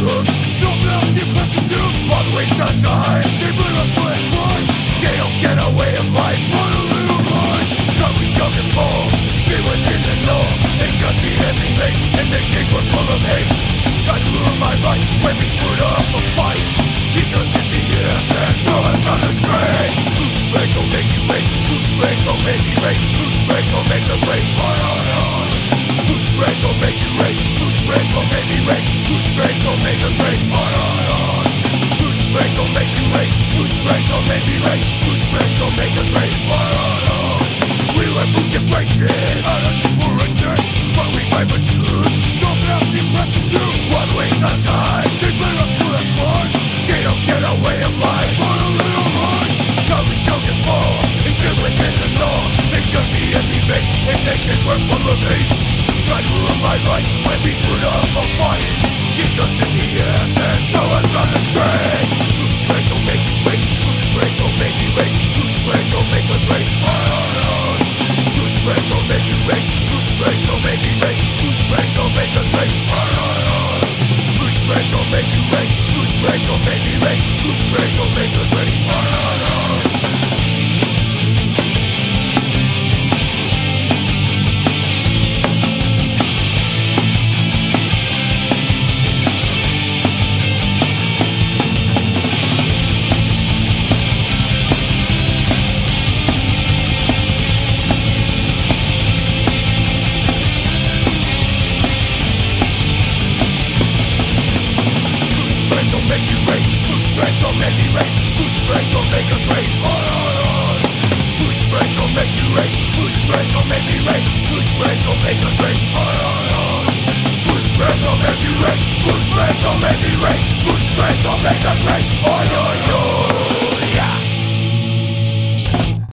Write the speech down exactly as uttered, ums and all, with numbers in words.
truth. Stop out the oppressive new. All the waste of time. They burn up for that crime. They don't get a way of life. Want a little rhyme. Got we junk and full. Be within the norm. They just be everything. And they think we're full of hate. Try to ruin my life when we put up a fight. Kick us in the ass and throw us on the street. Who's break gon' make you wait? Who's break gon' make you wait? Who's break gon' make the race run on on? Who's break gon' make you wait? Who's break gon' make me wait? Who's break gon' make the race run on on? Who's break gon' make you wait? Who's break gon' make me wait? Who's break gon' make the race run on on? We let move to breaks it out of the war exist, but we fight for truth. Stop out the oppressive new. One waste of time. They better pull that crime. They don't get a way of life. On a little run. Got we junk and full. And feel within the norm. They just be everything. And they think we're full of hate. Try to ruin my life when we put up a fight. Kick us in the ass and throw us on the street. Who's break gon' make you wait? Who's break gon' make me wait? Who's break gon' make us wait? On on on. Who's break gon' make you wait? Who's break gon' make me wait? Who's break gon' make us wait? On on on. Who's break gon' make you wait? Who's break gon' make me wait? Who's break gon' make us wait? On on on. Gon' make me race, who's break gon' make us race, on on on. Who's break gon' make you race, who's break gon' make me race, who's break gon' make us race, on on on. Who's break gon' make you race, who's break gon' make me race, who's break gon' make us race, on on on.